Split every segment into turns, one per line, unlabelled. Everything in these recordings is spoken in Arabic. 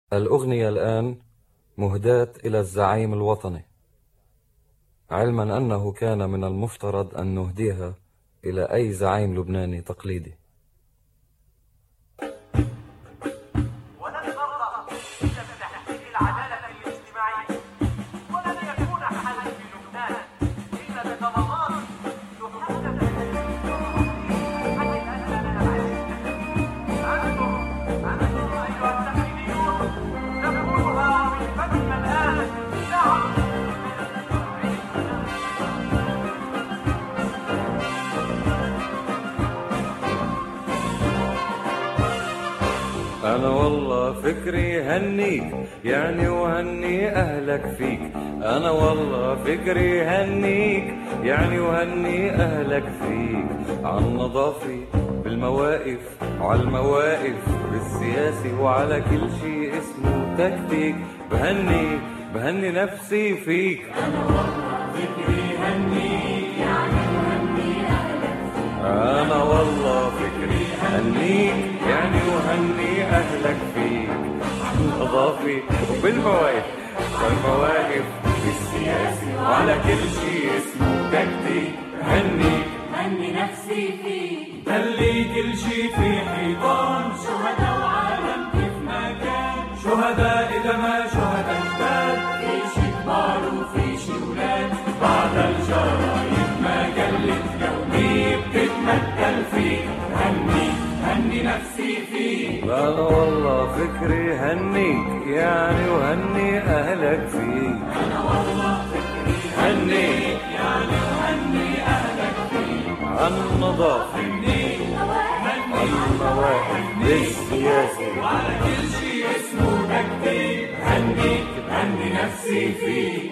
الأغنية الآن مهداة إلى الزعيم الوطني، علما أنه كان من المفترض أن نهديها إلى أي زعيم لبناني تقليدي. أنا والله فكري هنيك يعني وهني أهلك فيك. أنا والله فكري هنيك يعني وهني أهلك فيك. عالنظافة بالمواقف وعالمواقف بالسياسي وعلى كل شي اسمه تكتيك. بهني نفسي فيك.
أنا والله فكري هنيك يعني وهني أهلك فيك.
أنا والله فكري هنيك يعني وهني أهلك فيك. عالنظافة وبالمواقف والمواقف بالسياسي وعلى كل شي اسمه تكتيك.
هني نفسي فيك.
خلي كل شي في حيطان،
شهداء وعالم كيف ما كان،
شهداء إذا ما شهداء جداد،
في شي كبار وفي شي ولاد،
بعد الجرايد ما قلت يومي بتتمثل فيك. هني نفسي فيك.
أنا والله فكري هنيك يعني وهني أهلك فيك.
أنا والله فكري
هنيك يعني وهني أهلك فيك.
عالنظافة والمواقف بالسياسي
وعلى كل شي اسمه تكتيك. هني نفسي فيك.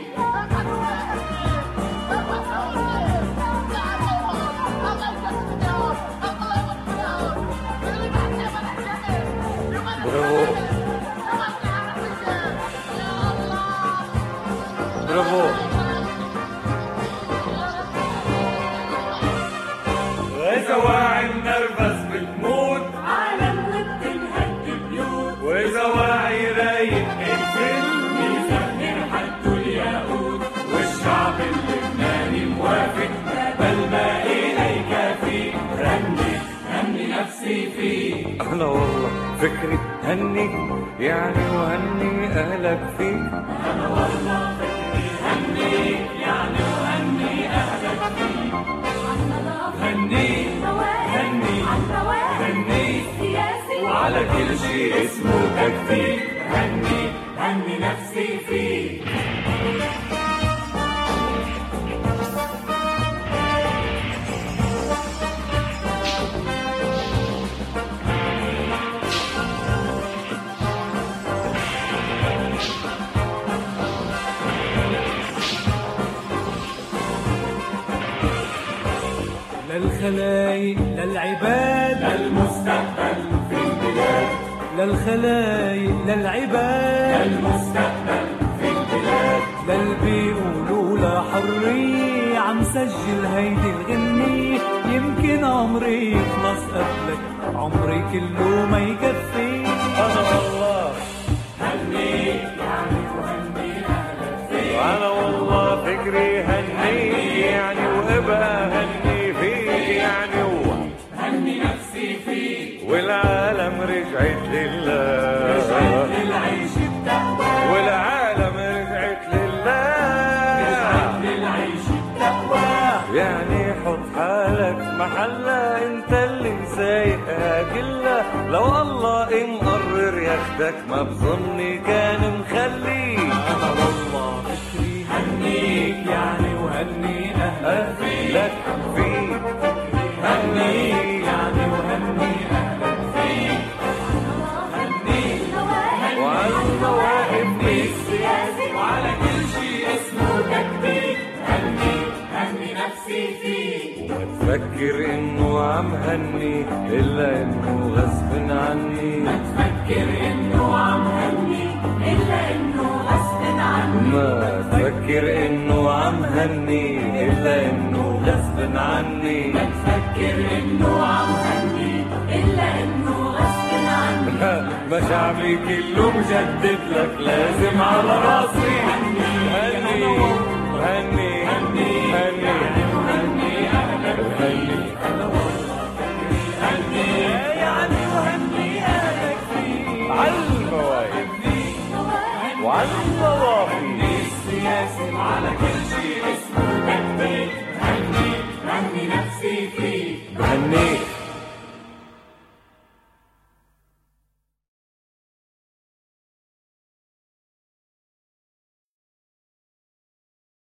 برافو.
وإذا واعي منرفز بتموت،
عالم وبتنهد بيوت،
وإذا واعي رايق بينزل،
بيزهر حد الياقوت،
والشعب اللبناني موافق بل باقي لا يكافي. هني نفسي فيك.
أنا والله فكري هنيك يعني وهني أهلك فيك.
أنا والله فكري
هنيك يعني وهني أهلك فيك. هني
سياسي
وعلى كل شي اسمه تكتيك. هني نفسي فيك.
للخلايق للعباد
المستقبل في البلاد،
للخلايق للعباد
المستقبل في البلاد،
للي بيقولوا لا حرية عم سجل هيدي الغنية. يمكن عمري يخلص قبلك، عمري كله ما يكفي.
أنا والله
هنيك يعني وهني أهلك فيك.
أنا والله فكري هنيك يعني وابقى هني فيك يعني
هني نفسي فيك.
والعالم رجعت لله،
رجعت للعيش بتقوى،
والعالم رجعت لله.
رجعت للعيش بتقوى.
يعني حط حالك محلها، انت اللي مسايقها كلها. لو الله مقرر ياخدك ما بظني كان مخليك.
أنا والله فكري
هنيك يعني وهني أهلك فيك.
لك فيك
هنيك يعني وهني أهلك فيك.
وعالمواقف
بالسياسي وعلى كل شي اسمه تكتيك. هني نفسي فيك.
وما تفكر انه عم هني الا انه غصب عني.
تفكر إنه عم هني إلا إنه غصب عني.
ما تفكر انه عم هني الا انه غصب عني.
تفكر إنه عم هني إلا إنه غصب عني.
ما شعبي كله مجدد لك لازم على راسي هني هني هني هني هني هني أهلك هني هني يعني وهني أهلك فيه عالمواهب وعلى النظافي السياسي على كل شيء اسمه تكتيك هني هني نفسي فيه هني